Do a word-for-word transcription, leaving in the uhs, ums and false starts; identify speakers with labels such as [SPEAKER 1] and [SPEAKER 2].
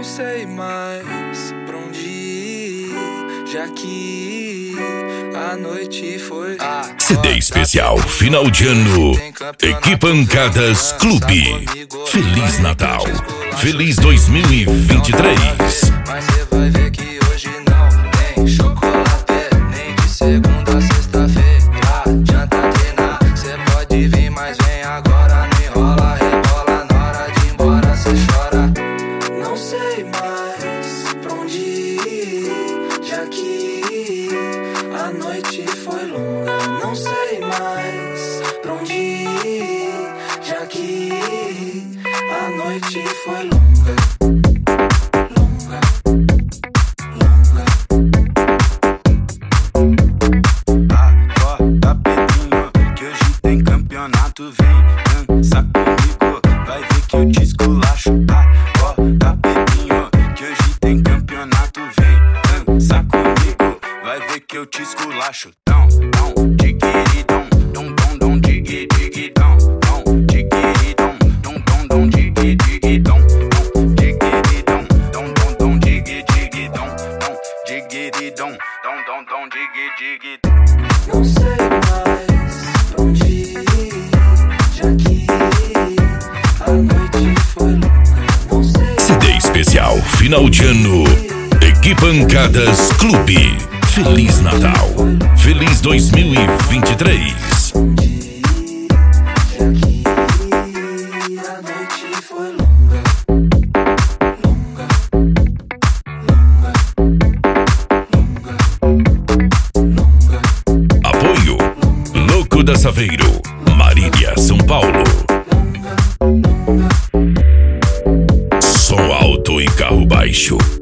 [SPEAKER 1] Não sei mais pra onde ir, já que a noite foi.
[SPEAKER 2] C D especial final de ano, Equipancadas Clube. Feliz Natal, feliz dois mil e vinte e três.
[SPEAKER 1] Mas cê vai ver que hoje não tem chocolate, nem de segunda a sexta-feira. Adianta treinar, cê pode vir, mas vem agora. Não enrola, rebola, na hora de ir embora cê chora. Não sei mais pra onde ir, já que a noite foi longa. Não sei mais pra onde ir, já que a noite foi longa. Longa, longa.
[SPEAKER 3] Acorda, Pedrinho, que hoje tem campeonato. Vem dançar comigo, vai ver que eu te esculacho. Acorda, Pedrinho, que hoje tem campeonato. Vem dançar comigo, vai ver que eu te esculacho. Dão, dão, digiri, dom, dom, dom, dom, digi, digi, dom, dom, digiri, dom, dom, dom, dom, digi, digi, dom, dom, digiri, dom, dom, dom, dom, digi, digi, dom, dom, digiri, dom, dom, dom, dom, digi, digi.
[SPEAKER 1] Não sei mais pra onde ir, já que a noite foi longa. Não sei.
[SPEAKER 2] C D especial final de ano, Equipancadas Clube. Feliz Natal, feliz dois mil e vinte e três.
[SPEAKER 1] Já que a noite foi longa. Longa, longa, longa, longa.
[SPEAKER 2] Apoio Louco da Saveiro, Marília, São Paulo. Som alto e carro baixo.